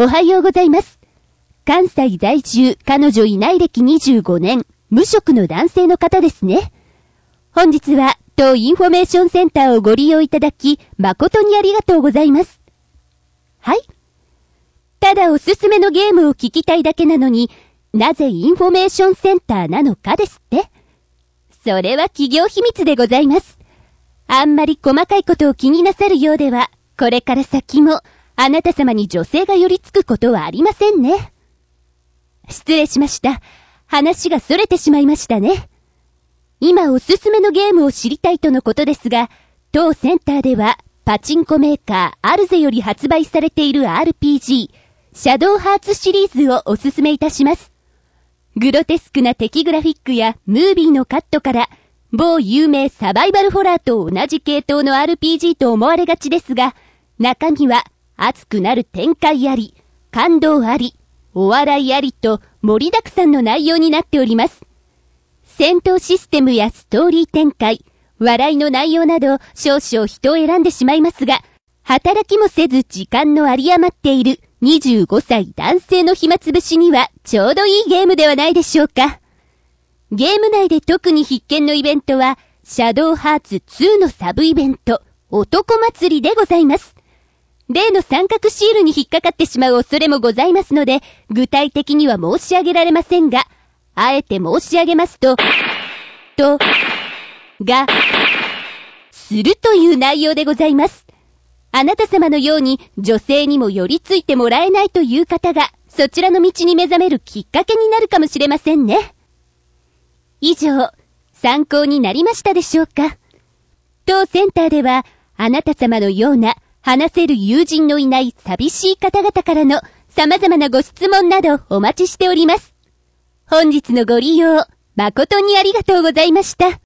おはようございます。関西在住、彼女いない歴25年、無職の男性の方ですね。本日は当インフォメーションセンターをご利用いただき、誠にありがとうございます。はい。ただおすすめのゲームを聞きたいだけなのに、なぜインフォメーションセンターなのかですって。それは企業秘密でございます。あんまり細かいことを気になさるようでは、これから先も、あなた様に女性が寄りつくことはありませんね。失礼しました。話が逸れてしまいましたね。今おすすめのゲームを知りたいとのことですが、当センターではパチンコメーカーアルゼより発売されている RPG、シャドウハーツシリーズをおすすめいたします。グロテスクな敵グラフィックやムービーのカットから、某有名サバイバルホラーと同じ系統の RPG と思われがちですが、中身は熱くなる展開あり、感動あり、お笑いありと盛りだくさんの内容になっております。戦闘システムやストーリー展開、笑いの内容など少々人を選んでしまいますが、働きもせず時間の有り余っている25歳男性の暇つぶしにはちょうどいいゲームではないでしょうか。ゲーム内で特に必見のイベントは、シャドウハーツ2のサブイベント、男祭りでございます。例の三角シールに引っかかってしまう恐れもございますので、具体的には申し上げられませんが、あえて申し上げますと、するという内容でございます。あなた様のように女性にも寄りついてもらえないという方が、そちらの道に目覚めるきっかけになるかもしれませんね。以上、参考になりましたでしょうか。当センターでは、あなた様のような話せる友人のいない寂しい方々からの様々なご質問などお待ちしております。本日のご利用、誠にありがとうございました。